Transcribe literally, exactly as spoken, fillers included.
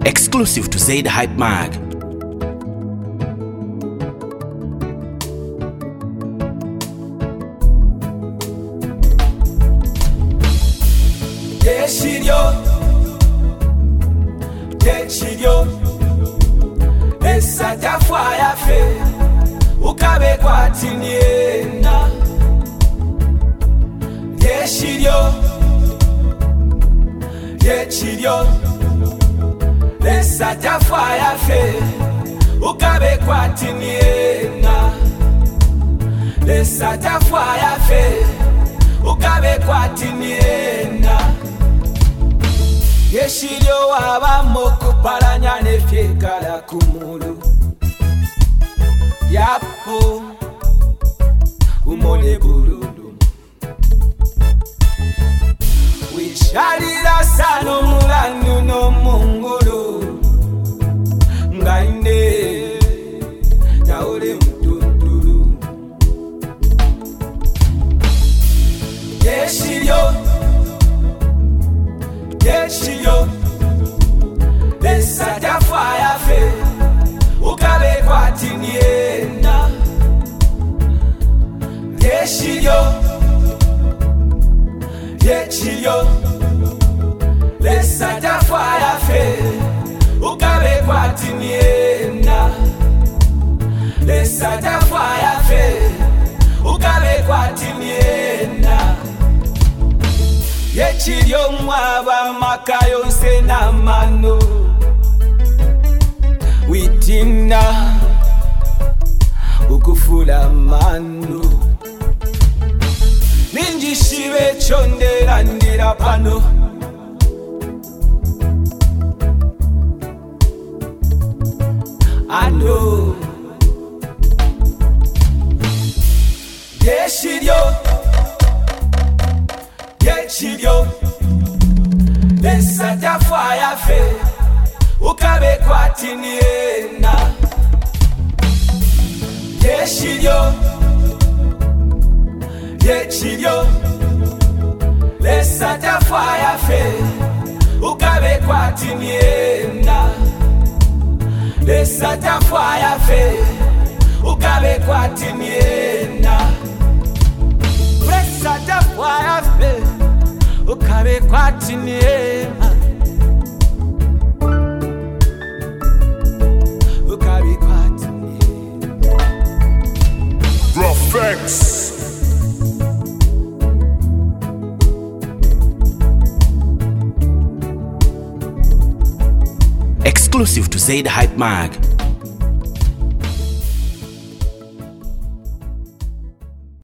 Exclusive to Zaid Hype Mag. Yeshiryo, Yeshiryo, Esa fire fe, ukabe kwa tiniena. Yeshiryo, Yeshiryo, Esa fire fe, ukabe kwa tiniena. Esa fire fe, ukabe kwa tiniena. Yeshiryo wabamoko paranya nefyekala kumulu yapo umone bululu wishalira sano mulandu no mungulu ngaine yaole mtundulu Yeshiryo Yeshiryo Esa fire fe ukabe kwa tiniena. Yeshiryo Yeshiryo Esa fire fe ukabe kwa tiniena. Esa fire fe ukabe kwa tiniena. Yeshiryo mwaba makayo sena mano witina ukufula mano ninjishibe chondera ndira pano ano Yeshiryo Yeshiryo Esa fire fe ukabe kwa tiniena. Yeshiryo Yeshiryo Esa fire fe ukabe kwa tiniena. Esa fire fe ukabe kwa tiniena. Esa fire fe ukabe kwa tiniena. Ukabe kwa tiniena. Rafex. Exclusive to Zaid Hype Mag.